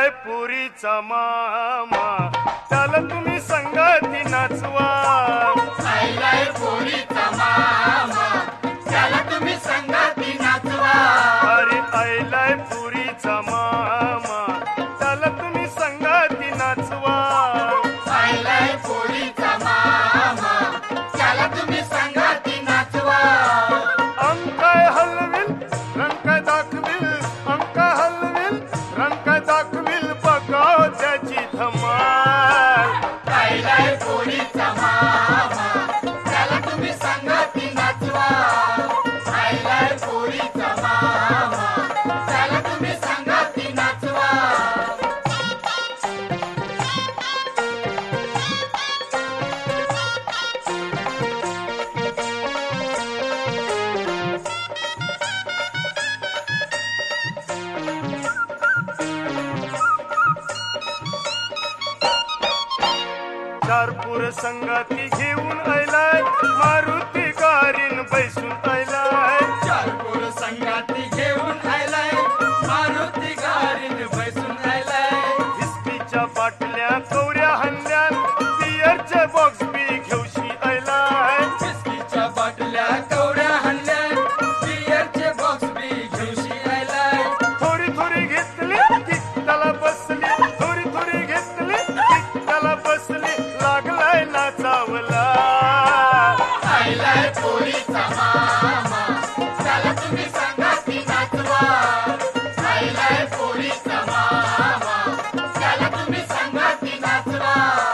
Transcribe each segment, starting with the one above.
आयलाय पुरीचा मामा, त्याला तुम्ही संगती नाचवा. आयलाय पोरीचा मामा, त्याला तुम्ही संगती नाचवा. अरे आयलाय पुरीचा मामा, त्याला तुम्ही संगती नाचवा. आयलाय पोरीचा मामा, त्याला तुम्ही संगती नाचवा. अंक हलविल रंग दाखविल, अंक हलविल रंग दाखविल, बघाव त्याची धमाल. आयलाय पोरीचा मामा, त्याला तुम्ही संगती नाचवा. आयलाय पोरीचा मामा, त्याला तुम्ही संगती नाचवा. चारपूर संगाती घेऊन आयलाय, मारुती गारीन बैसून आयलाय. चारपूर संगाती घेऊन आयलाय, मारुती गाडीन बसून आयलाय. विस्कीच्या बाटल्या कवऱ्या हल्ल्यात, बियरचे बॉक्स बी घेऊशी आयलाय. बिस्कीच्या बाटल्या कवड्या हल्ल्या, बियरचे बॉक्स बी घेऊशी आयलाय. थोडी थोडी घेतली की त्याला बसली, थोडी थोडी घेतली की त्याला बसली, लागलाय नाचावला. आयलाय पोरीचा मामा, त्याला तुम्ही संगती नाचवा. आयलाय पोरीचा मामा, त्याला तुम्ही संगती नाचवा.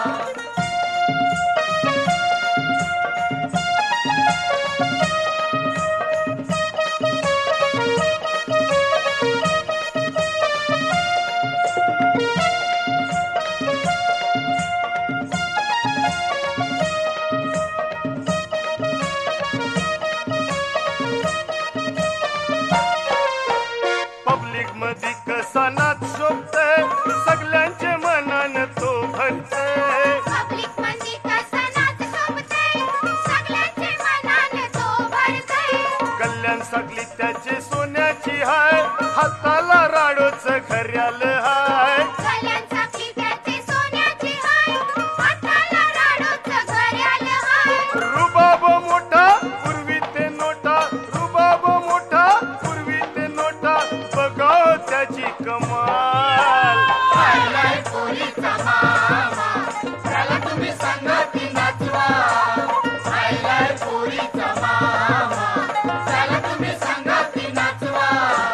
पब्लिक मध्ये कसा नाच शोभतय, सगळ्यांचे मनान तो भरतय. पब्लिक मध्ये कसा नाच शोभतय, सगळ्यांचे मनाने तो भरतय. कल्याण सगळी त्याची सोन्याची हाय, हाताला राडोच घर्याल हाय. कल्याण साखळी त्याची सोन्याची हाय, हाताला राडोचं घड्याळ हाय. रुबाब मोठा पूर्वी ते नोटा, रुबाब मोठा पूर्वी ते नोटा, बघाव त्याची कमाल. आयलाय पोरीचा मामा, त्याला तुम्ही संगती नाचवा. आयलाय पोरीचा मामा, त्याला तुम्ही संगती नाचवा.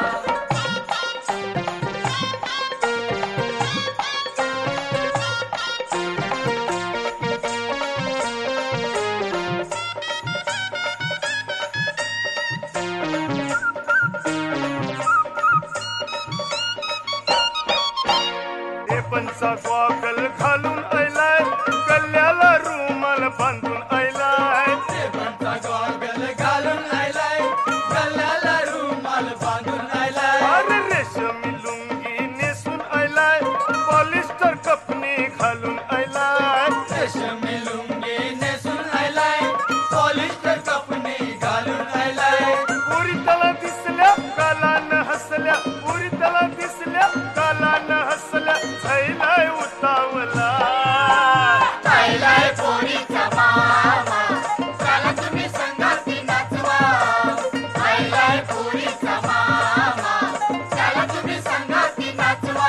पंचा गॉगल घालून आयलाय, गल्ल्याला रुमाल बांधून आयलाय. देवांचा गॉगल घालून आयलाय, गल्ल्याला रुमाल बांधून आयलाय. अरे रेशमी लुंगी नेसून आयलाय, पॉलिस्टर कपनी घालून आयलाय. रेशमी लुंगी नेसून आयलाय, पॉलिस्टर कपनी घालून आयलाय. पुरी त्याला दिसल्या कालानं हसल्या, पुरी त्याला दिसल्या कालानं हसल्या, आयलाय उतावला. आयलाय पोरीचा मामा, त्याला तुम्ही संगती नाचवा. आयलाय पोरीचा मामा, त्याला तुम्ही संगती नाचवा.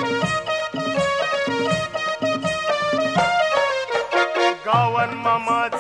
गावन मामा